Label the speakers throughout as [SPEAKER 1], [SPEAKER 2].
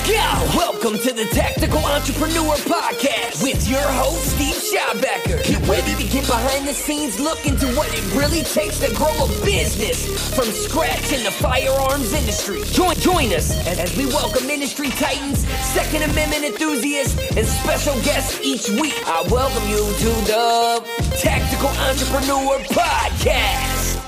[SPEAKER 1] Yeah, welcome to the Tactical Entrepreneur Podcast with your host, Steve Schaubacker. Get ready to get behind the scenes, look into what it really takes to grow a business from scratch in the firearms industry. Join us as we welcome industry titans, Second Amendment enthusiasts, and special guests each week. I welcome you to the Tactical Entrepreneur Podcast.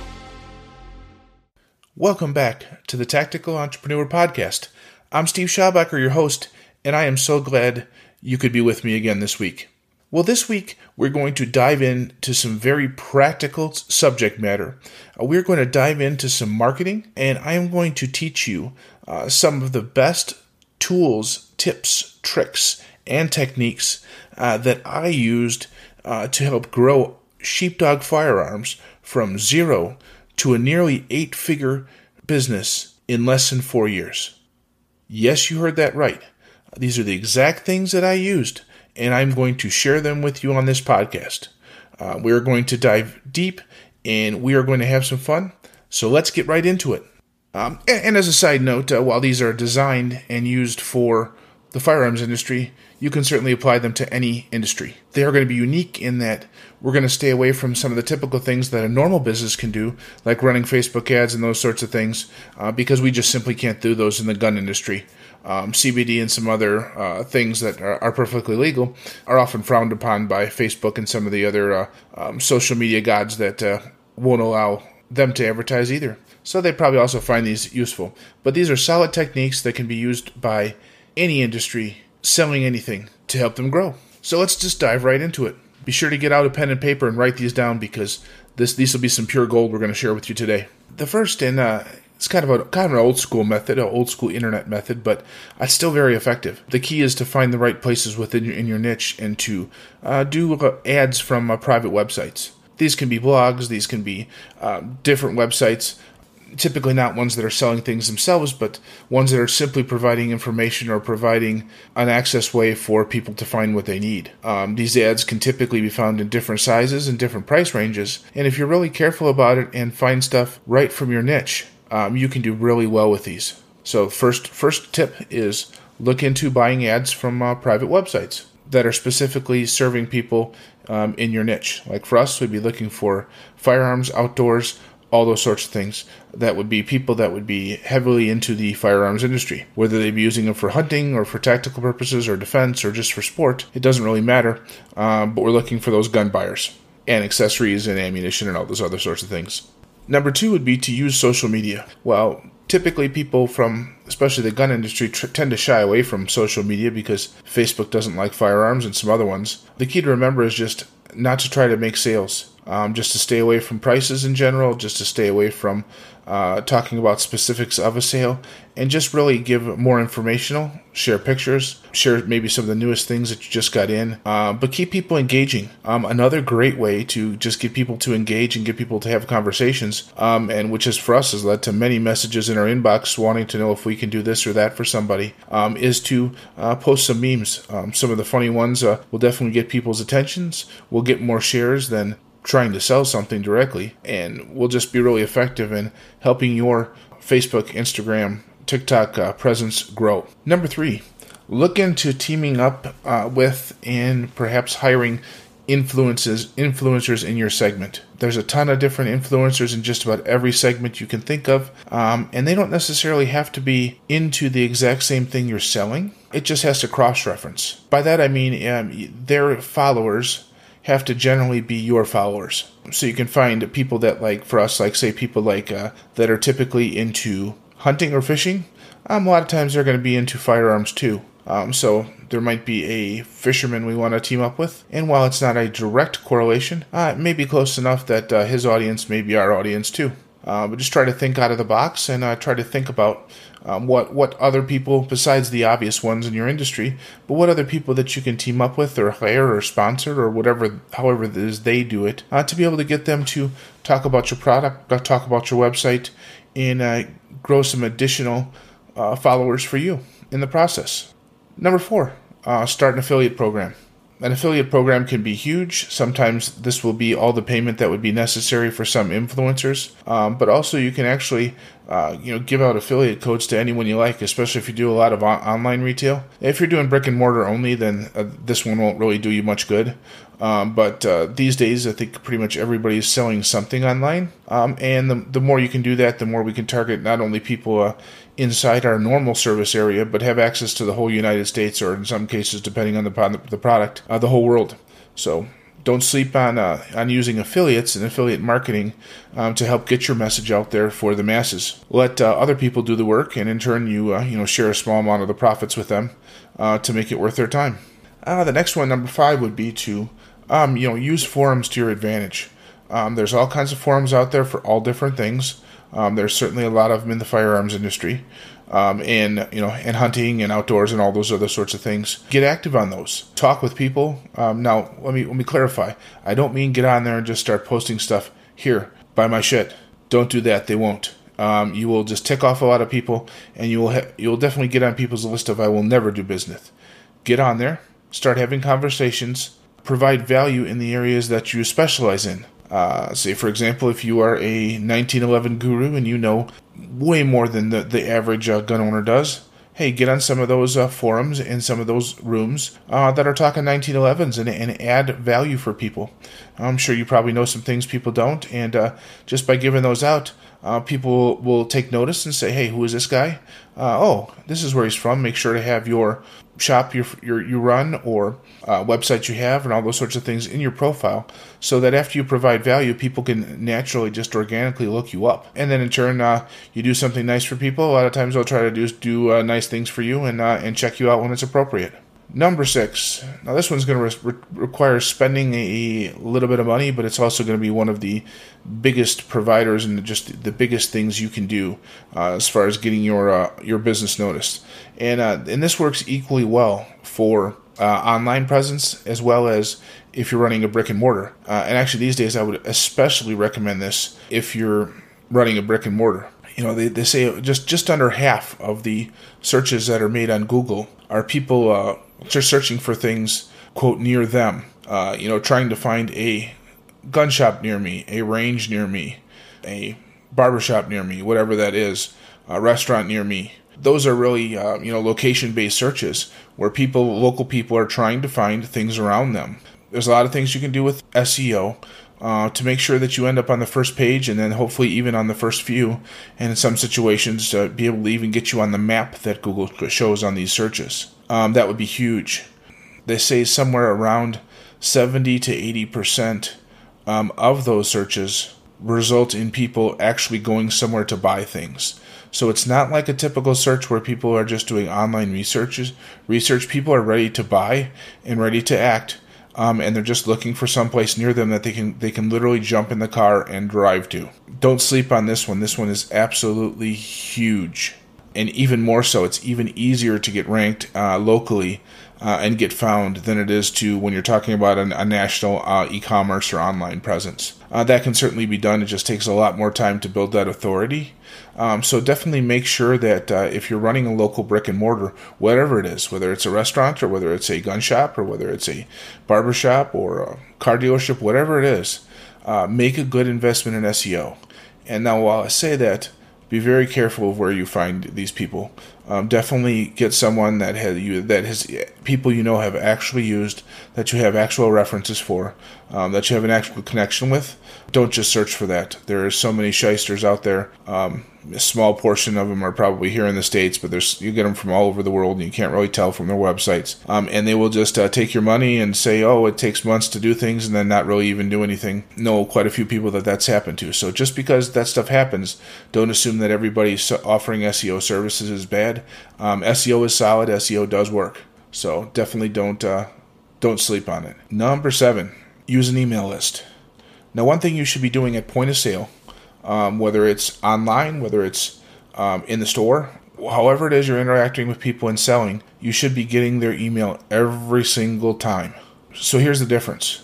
[SPEAKER 2] Welcome back to the Tactical Entrepreneur Podcast. I'm Steve Schaubacker, your host, and I am so glad you could be with me again this week. Well, this week we're going to dive into some very practical subject matter. We're going to dive into some marketing, and I am going to teach you some of the best tools, tips, tricks, and techniques that I used to help grow Sheepdog Firearms from zero to a nearly 8-figure business in less than 4 years. Yes, you heard that right. These are the exact things that I used, and I'm going to share them with you on this podcast. We're going to dive deep, and we are going to have some fun, so let's get right into it. And as a side note, while these are designed and used for the firearms industry, you can certainly apply them to any industry. They are going to be unique in that we're going to stay away from some of the typical things that a normal business can do, like running Facebook ads and those sorts of things, because we just simply can't do those in the gun industry. CBD and some other things that are perfectly legal are often frowned upon by Facebook and some of the other social media gods that won't allow them to advertise either. So they probably also find these useful. But these are solid techniques that can be used by any industry selling anything to help them grow. So let's just dive right into it. Be sure to get out a pen and paper and write these down because these will be some pure gold we're going to share with you today. The first, and it's kind of an old school method, an old school internet method, but it's still very effective. The key is to find the right places within your niche and to do ads from private websites. These can be blogs, these can be different websites. Typically not ones that are selling things themselves, but ones that are simply providing information or providing an access way for people to find what they need. These ads can typically be found in different sizes and different price ranges, and if you're really careful about it and find stuff right from your niche, you can do really well with these. So first tip is look into buying ads from private websites that are specifically serving people in your niche. Like for us, we'd be looking for firearms, outdoors, all those sorts of things. That would be people that would be heavily into the firearms industry. Whether they be using them for hunting or for tactical purposes or defense or just for sport, it doesn't really matter. But we're looking for those gun buyers and accessories and ammunition and all those other sorts of things. Number 2 would be to use social media. Well, typically people from, especially the gun industry, tend to shy away from social media because Facebook doesn't like firearms and some other ones. The key to remember is just not to try to make sales. Just to stay away from prices in general, just to stay away from talking about specifics of a sale, and just really give more informational, share pictures, share maybe some of the newest things that you just got in, but keep people engaging. Another great way to just get people to engage and get people to have conversations, and which is for us has led to many messages in our inbox wanting to know if we can do this or that for somebody, is to post some memes. Some of the funny ones will definitely get people's attentions, will get more shares than trying to sell something directly, and will just be really effective in helping your Facebook, Instagram, TikTok presence grow. Number 3, look into teaming up with and perhaps hiring influencers in your segment. There's a ton of different influencers in just about every segment you can think of, and they don't necessarily have to be into the exact same thing you're selling. It just has to cross-reference. By that I mean their followers have to generally be your followers. So you can find people that, like for us, like say people like that are typically into hunting or fishing. A lot of times they're going to be into firearms too. So there might be a fisherman we want to team up with. And while it's not a direct correlation, it may be close enough that his audience may be our audience too. But just try to think out of the box and try to think about what other people, besides the obvious ones in your industry, but what other people that you can team up with or hire or sponsor or whatever, however it is they do it, to be able to get them to talk about your product, talk about your website, and grow some additional followers for you in the process. Number 4, start an affiliate program. An affiliate program can be huge. Sometimes this will be all the payment that would be necessary for some influencers. But also you can actually give out affiliate codes to anyone you like, especially if you do a lot of online retail. If you're doing brick and mortar only, then this one won't really do you much good. But these days, I think pretty much everybody is selling something online. And the more you can do that, the more we can target not only people inside our normal service area, but have access to the whole United States, or in some cases, depending on the product, the whole world. So don't sleep on using affiliates and affiliate marketing to help get your message out there for the masses. Let other people do the work, and in turn, you share a small amount of the profits with them to make it worth their time. The next one, number 5, would be to use forums to your advantage. There's all kinds of forums out there for all different things. There's certainly a lot of them in the firearms industry, and hunting and outdoors and all those other sorts of things. Get active on those. Talk with people. Now, let me clarify. I don't mean get on there and just start posting stuff. Here, buy my shit. Don't do that. They won't. You will just tick off a lot of people, and you'll definitely get on people's list of I will never do business. Get on there. Start having conversations. Provide value in the areas that you specialize in. Say, for example, if you are a 1911 guru and you know way more than the average gun owner does, hey, get on some of those forums and some of those rooms that are talking 1911s and add value for people. I'm sure you probably know some things people don't, and just by giving those out, people will take notice and say, hey, who is this guy? This is where he's from. Make sure to have your shop you run or website you have and all those sorts of things in your profile, so that after you provide value, people can naturally just organically look you up. And then in turn, you do something nice for people. A lot of times they'll try to do nice things for you and check you out when it's appropriate. Number 6. Now this one's going to require spending a little bit of money, but it's also going to be one of the biggest providers and just the biggest things you can do as far as getting your business noticed. And this works equally well for online presence as well as if you're running a brick and mortar. And actually these days I would especially recommend this if you're running a brick and mortar. They say just under half of the searches that are made on Google are people just searching for things, quote, near them. Trying to find a gun shop near me, a range near me, a barbershop near me, whatever that is, a restaurant near me. Those are really, location-based searches where local people are trying to find things around them. There's a lot of things you can do with SEO to make sure that you end up on the first page and then hopefully even on the first few, and in some situations to be able to even get you on the map that Google shows on these searches. That would be huge. They say somewhere around 70 to 80% of those searches result in people actually going somewhere to buy things. So it's not like a typical search where people are just doing online research. People are ready to buy and ready to act. And they're just looking for someplace near them that they can literally jump in the car and drive to. Don't sleep on this one. This one is absolutely huge. And even more so, it's even easier to get ranked locally and get found than it is to when you're talking about a national e-commerce or online presence. That can certainly be done. It just takes a lot more time to build that authority. So definitely make sure that if you're running a local brick and mortar, whatever it is, whether it's a restaurant or whether it's a gun shop or whether it's a barber shop or a car dealership, whatever it is, make a good investment in SEO. And now while I say that, be very careful of where you find these people. Definitely get someone that has people have actually used, that you have actual references for, that you have an actual connection with. Don't just search for that. There are so many shysters out there. A small portion of them are probably here in the States, but you get them from all over the world, and you can't really tell from their websites. And they will just take your money and say, it takes months to do things, and then not really even do anything. Know quite a few people that's happened to. So just because that stuff happens, don't assume that everybody offering SEO services is bad. SEO is solid. SEO does work. So definitely don't sleep on it. Number 7, use an email list. Now, one thing you should be doing at point of sale, whether it's online, whether it's in the store, however it is you're interacting with people and selling, you should be getting their email every single time. So here's the difference.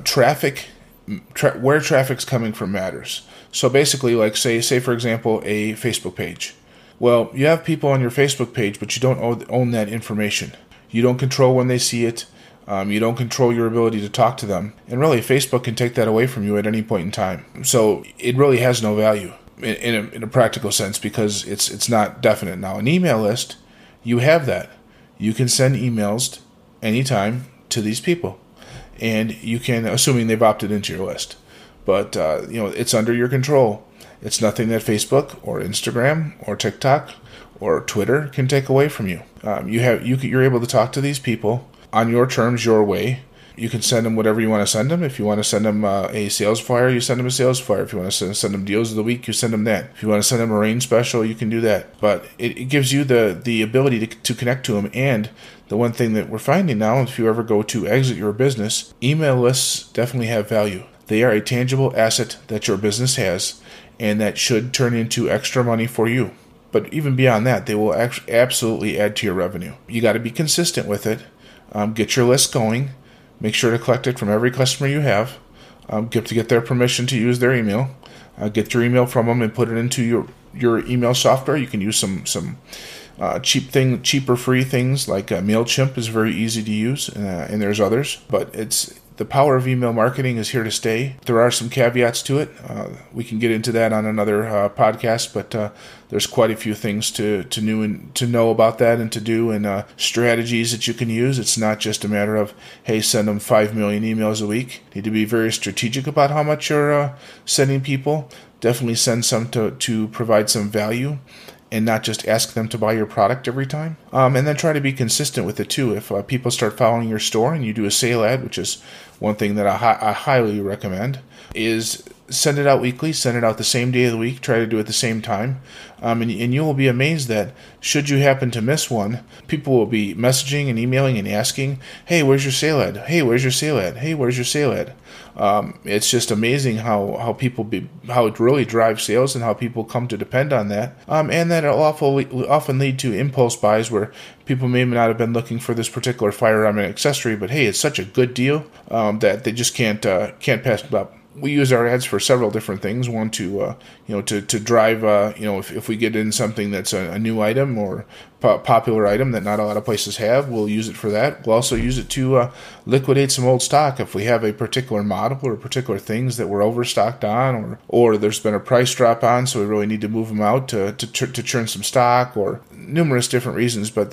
[SPEAKER 2] Where traffic's coming from matters. So basically, like say for example, a Facebook page. Well, you have people on your Facebook page, but you don't own that information. You don't control when they see it. You don't control your ability to talk to them. And really, Facebook can take that away from you at any point in time. So it really has no value in a practical sense because it's not definite. Now, an email list, you have that. You can send emails anytime to these people. And you can, assuming they've opted into your list. But, it's under your control. It's nothing that Facebook or Instagram or TikTok or Twitter can take away from you. You're able to talk to these people on your terms, your way. You can send them whatever you want to send them. If you want to send them a sales flyer, you send them a sales flyer. If you want to send them deals of the week, you send them that. If you want to send them a rain special, you can do that. But it gives you the ability to connect to them. And the one thing that we're finding now, if you ever go to exit your business, email lists definitely have value. They are a tangible asset that your business has and that should turn into extra money for you. But even beyond that, they will absolutely add to your revenue. You got to be consistent with it. Get your list going. Make sure to collect it from every customer you have. Get their permission to use their email. Get your email from them and put it into your email software. You can use some cheaper free things like MailChimp is very easy to use, and there's others. But the power of email marketing is here to stay. There are some caveats to it. We can get into that on another podcast, but there's quite a few things to know about that and to do, and strategies that you can use. It's not just a matter of, hey, send them 5 million emails a week. You need to be very strategic about how much you're sending people. Definitely send some to provide some value, and not just ask them to buy your product every time. And then try to be consistent with it too. If people start following your store and you do a sale ad, which is one thing that I highly recommend, is send it out weekly, send it out the same day of the week, try to do it at the same time. And you will be amazed that should you happen to miss one, people will be messaging and emailing and asking, hey, where's your sale ad? Hey, where's your sale ad? Hey, where's your sale ad? It's just amazing how it really drives sales and how people come to depend on that. And that it'll often lead to impulse buys where people may not have been looking for this particular firearm and accessory, but hey, it's such a good deal that they just can't pass it up. We use our ads for several different things. One to drive, if we get in something that's a new item or popular item that not a lot of places have, we'll use it for that. We'll also use it to liquidate some old stock if we have a particular model or particular things that we're overstocked on, or there's been a price drop on, so we really need to move them out to churn some stock, or numerous different reasons. But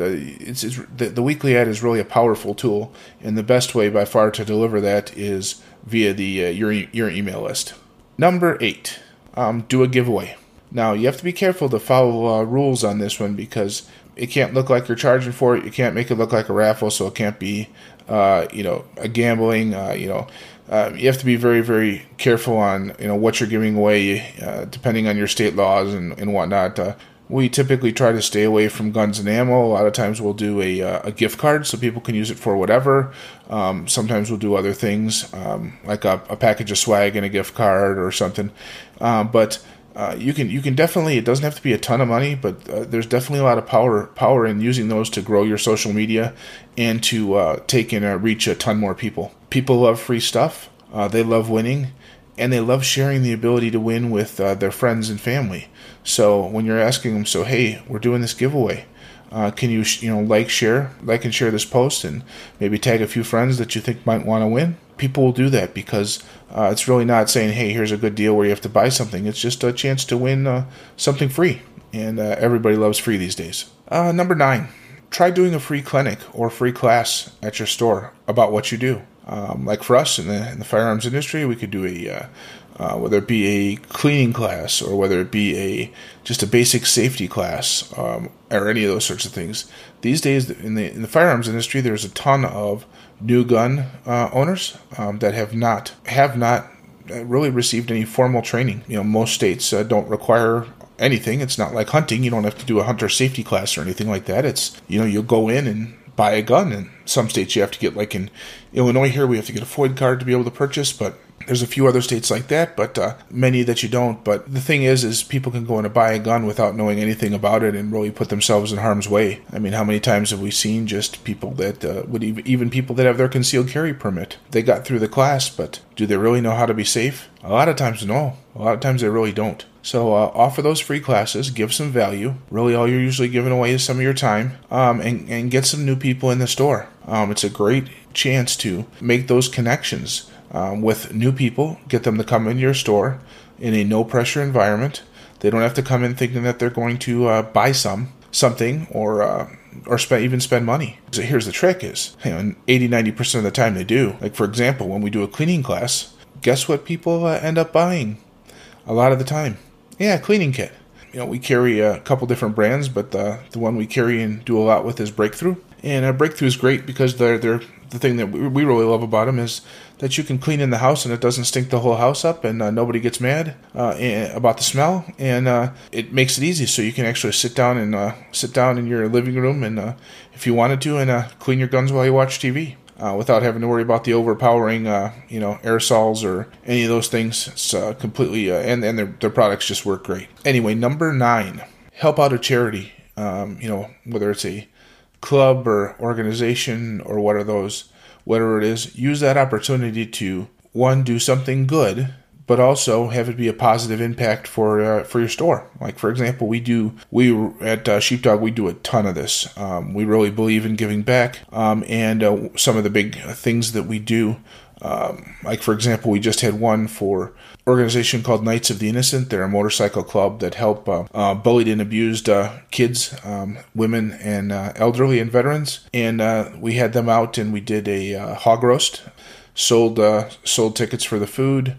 [SPEAKER 2] the weekly ad is really a powerful tool, and the best way by far to deliver that is via your email list. Number 8, do a giveaway. Now, you have to be careful to follow rules on this one because it can't look like you're charging for it. You can't make it look like a raffle, so it can't be, a gambling. You have to be very, very careful on, what you're giving away, depending on your state laws and whatnot. We typically try to stay away from guns and ammo. A lot of times we'll do a gift card so people can use it for whatever. Sometimes we'll do other things, like a package of swag and a gift card or something. But you can definitely, it doesn't have to be a ton of money, but there's definitely a lot of power in using those to grow your social media and to take and reach a ton more people. People love free stuff. They love winning. And they love sharing the ability to win with their friends and family. So when you're asking them, so hey, we're doing this giveaway, can you like and share this post and maybe tag a few friends that you think might want to win? People will do that because it's really not saying, hey, here's a good deal where you have to buy something. It's just a chance to win something free, and everybody loves free these days. Number 9, try doing a free clinic or free class at your store about what you do. Like for us in the firearms industry, we could do whether it be a cleaning class or whether it be just a basic safety class, or any of those sorts of things. These days in the firearms industry, there's a ton of new gun owners that have not really received any formal training. Most states don't require anything. It's not like hunting. You don't have to do a hunter safety class or anything like that. It's you'll go in and buy a gun. In some states you have to get, like in Illinois here, we have to get a FOID card to be able to purchase, but there's a few other states like that, but many that you don't. But the thing is people can go in and buy a gun without knowing anything about it and really put themselves in harm's way. I mean, how many times have we seen just people that even people that have their concealed carry permit? They got through the class, but do they really know how to be safe? A lot of times, no. A lot of times they really don't. So offer those free classes, give some value. Really all you're usually giving away is some of your time, and get some new people in the store. It's a great chance to make those connections with new people, get them to come into your store in a no-pressure environment. They don't have to come in thinking that they're going to buy something or spend money. So here's the trick is, 80-90% of the time they do. Like, for example, when we do a cleaning class, guess what people end up buying a lot of the time? Yeah, cleaning kit. We carry a couple different brands, but the one we carry and do a lot with is Breakthrough. And Breakthrough is great because they're the thing that we really love about them is that you can clean in the house and it doesn't stink the whole house up, and nobody gets mad about the smell, and it makes it easy so you can actually sit down in your living room and if you wanted to and clean your guns while you watch TV. Without having to worry about the overpowering, aerosols or any of those things. It's completely, and their products just work great. Anyway, number 9, help out a charity. Whether it's a club or organization or whatever it is, use that opportunity to, one, do something good, but also have it be a positive impact for your store. Like, for example, we at Sheepdog, we do a ton of this. We really believe in giving back, and some of the big things that we do, like, for example, we just had one for an organization called Knights of the Innocent. They're a motorcycle club that help bullied and abused kids, women, and elderly and veterans. And we had them out and we did a hog roast, sold tickets for the food.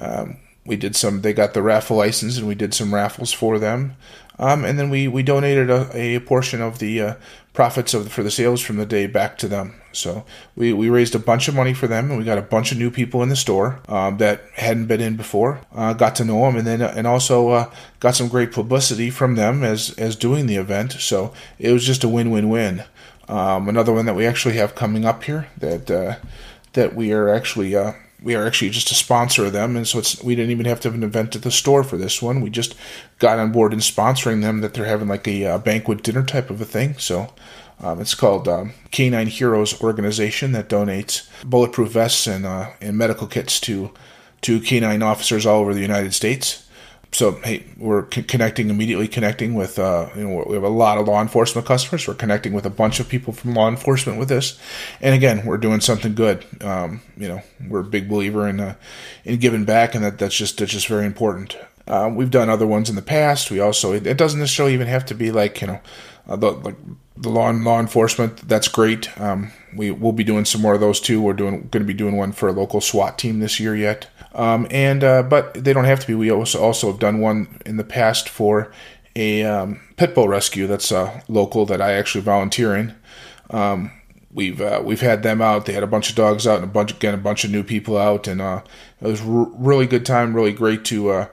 [SPEAKER 2] They got the raffle license and we did some raffles for them. And then we donated a portion of the profits for the sales from the day back to them. So we raised a bunch of money for them, and we got a bunch of new people in the store that hadn't been in before, got to know them, and also got some great publicity from them as doing the event. So it was just a win-win-win. Another one that we actually have coming up here that we are actually just a sponsor of them, and so we didn't even have to have an event at the store for this one. We just got on board in sponsoring them, that they're having like a banquet dinner type of a thing. So it's called Canine Heroes Organization, that donates bulletproof vests and medical kits to canine officers all over the United States. So, hey, we're immediately connecting with, we have a lot of law enforcement customers. We're connecting with a bunch of people from law enforcement with this. And again, we're doing something good. We're a big believer in giving back, and that's just very important. We've done other ones in the past. We also, it doesn't necessarily even have to be like, the law enforcement. That's great. We'll be doing some more of those too. We're going to be doing one for a local SWAT team this year yet. But they don't have to be. We also have done one in the past for a pit bull rescue that's local that I actually volunteer in. We've had them out. They had a bunch of dogs out and a bunch of new people out, and it was really good time. Really great to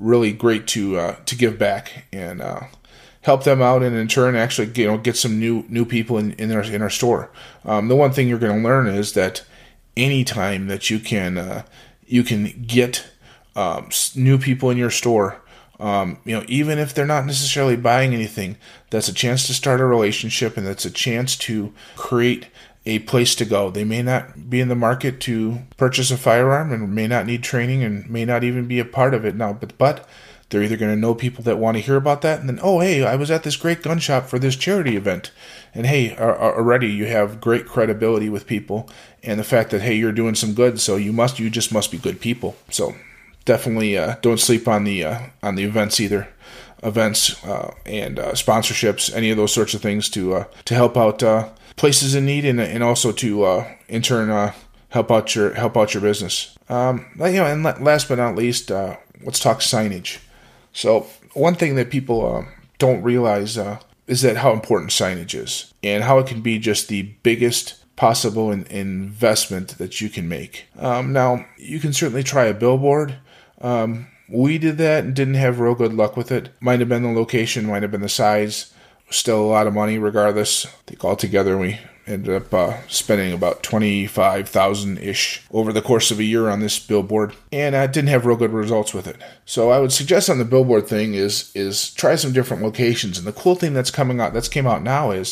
[SPEAKER 2] give back and help them out, and in turn actually get some new people in our store. The one thing you're going to learn is that anytime that you can get new people in your store, even if they're not necessarily buying anything, that's a chance to start a relationship, and that's a chance to create a place to go. They may not be in the market to purchase a firearm and may not need training and may not even be a part of it now, but they're either going to know people that want to hear about that, and then, oh, hey, I was at this great gun shop for this charity event. And hey, already you have great credibility with people, and the fact that, hey, you're doing some good, so you just must be good people. So definitely don't sleep on the events either. Events and sponsorships, any of those sorts of things to help out places in need, and also to in turn help out your business. And last but not least, let's talk signage. So one thing that people don't realize is that how important signage is, and how it can be just the biggest possible investment that you can make. Now, you can certainly try a billboard. We did that and didn't have real good luck with it. Might have been the location, might have been the size. Still a lot of money regardless. I think altogether we ended up spending about $25,000-ish over the course of a year on this billboard, and I didn't have real good results with it. So I would suggest on the billboard thing is try some different locations. And the cool thing that came out now is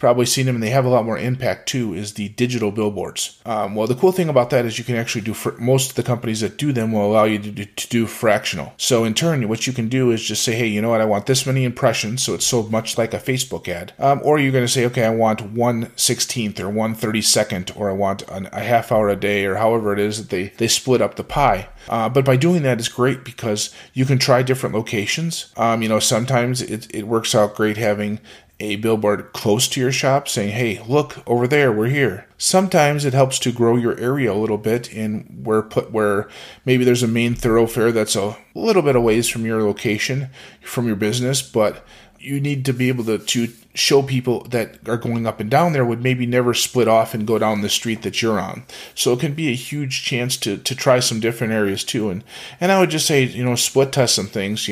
[SPEAKER 2] probably seen them, and they have a lot more impact too, is the digital billboards. Well, the cool thing about that is you can actually do, for most of the companies that do them will allow you to do fractional. So in turn, what you can do is just say, hey, you know what, I want this many impressions, so it's sold much like a Facebook ad. Or you're going to say, okay, I want 1/16th or 1/32nd, or I want a half hour a day, or however it is that they split up the pie. But by doing that is great because you can try different locations. Sometimes it works out great having a billboard close to your shop saying, hey, look over there, we're here. Sometimes it helps to grow your area a little bit in where maybe there's a main thoroughfare that's a little bit away from your location, from your business, but you need to be able to show people that are going up and down there would maybe never split off and go down the street that you're on. So it can be a huge chance to try some different areas too. And I would just say, split test some things,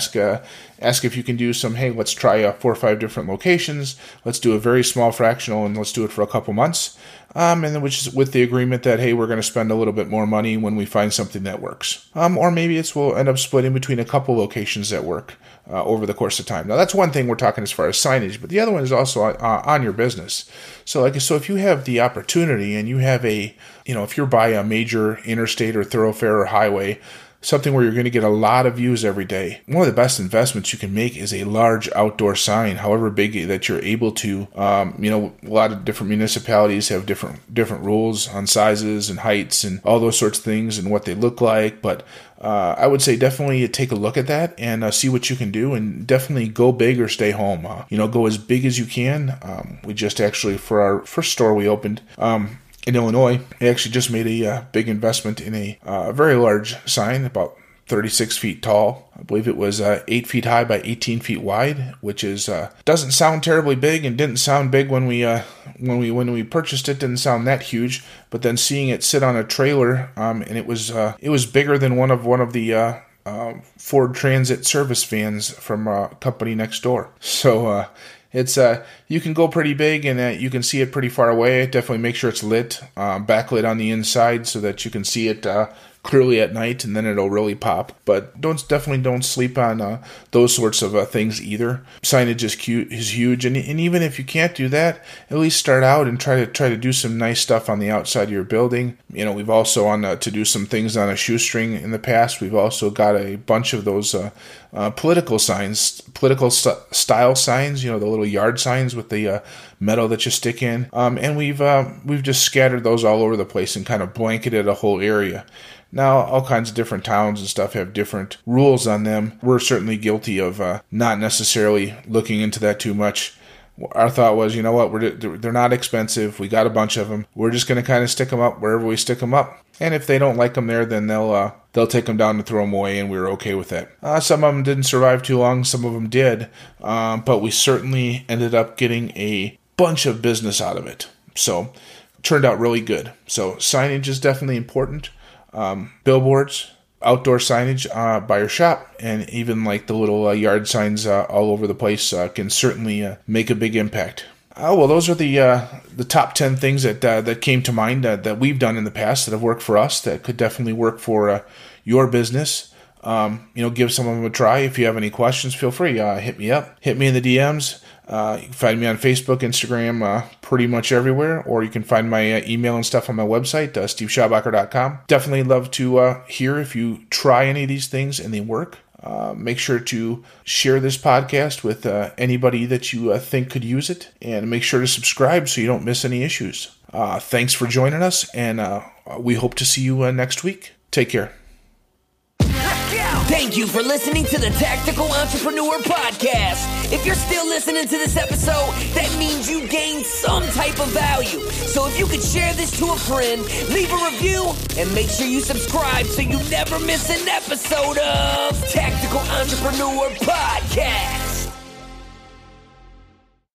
[SPEAKER 2] ask if you can do some, hey, let's try 4 or 5 different locations. Let's do a very small fractional and let's do it for a couple months. And then which is with the agreement that, hey, we're going to spend a little bit more money when we find something that works. Or maybe we'll end up splitting between a couple locations that work over the course of time. Now, that's one thing we're talking as far as signage, but the other one is also on your business. So if you have the opportunity and you have if you're by a major interstate or thoroughfare or highway, something where you're going to get a lot of views every day, one of the best investments you can make is a large outdoor sign, however big that you're able to. A lot of different municipalities have different rules on sizes and heights and all those sorts of things and what they look like. But I would say definitely take a look at that and see what you can do, and definitely go big or stay home. Go as big as you can. We just actually, for our first store we opened, in Illinois, we actually just made a big investment in a very large sign, about 36 feet tall. I believe it was 8 feet high by 18 feet wide, which is doesn't sound terribly big, and didn't sound big when we purchased it. Didn't sound that huge, but then seeing it sit on a trailer, and it was bigger than one of the Ford Transit service vans from a company next door. So. It's you can go pretty big, and you can see it pretty far away. Definitely make sure it's lit, backlit on the inside so that you can see it clearly at night, and then it'll really pop. But definitely don't sleep on those sorts of things either. Signage is huge, and even if you can't do that, at least start out and try to do some nice stuff on the outside of your building. We've also to do some things on a shoestring in the past. We've also got a bunch of those political signs, political style signs. The little yard signs with the metal that you stick in, and we've just scattered those all over the place and kind of blanketed a whole area. Now, all kinds of different towns and stuff have different rules on them. We're certainly guilty of not necessarily looking into that too much. Our thought was, you know what, they're not expensive. We got a bunch of them. We're just going to kind of stick them up wherever we stick them up. And if they don't like them there, then they'll take them down and throw them away, and we were okay with that. Some of them didn't survive too long. Some of them did. But we certainly ended up getting a bunch of business out of it. So it turned out really good. So signage is definitely important. Billboards, outdoor signage by your shop, and even like the little yard signs all over the place can certainly make a big impact. Well, those are the top 10 things that came to mind that we've done in the past that have worked for us, that could definitely work for your business. Give some of them a try. If you have any questions, feel free. Hit me up. Hit me in the DMs. You can find me on Facebook, Instagram, pretty much everywhere, or you can find my email and stuff on my website, steveschabacher.com. Definitely love to hear if you try any of these things and they work. Make sure to share this podcast with anybody that you think could use it, and make sure to subscribe so you don't miss any issues. Thanks for joining us, and we hope to see you next week. Take care.
[SPEAKER 1] Thank you for listening to the Tactical Entrepreneur Podcast. If you're still listening to this episode, that means you gained some type of value. So if you could share this to a friend, leave a review, and make sure you subscribe so you never miss an episode of Tactical Entrepreneur Podcast.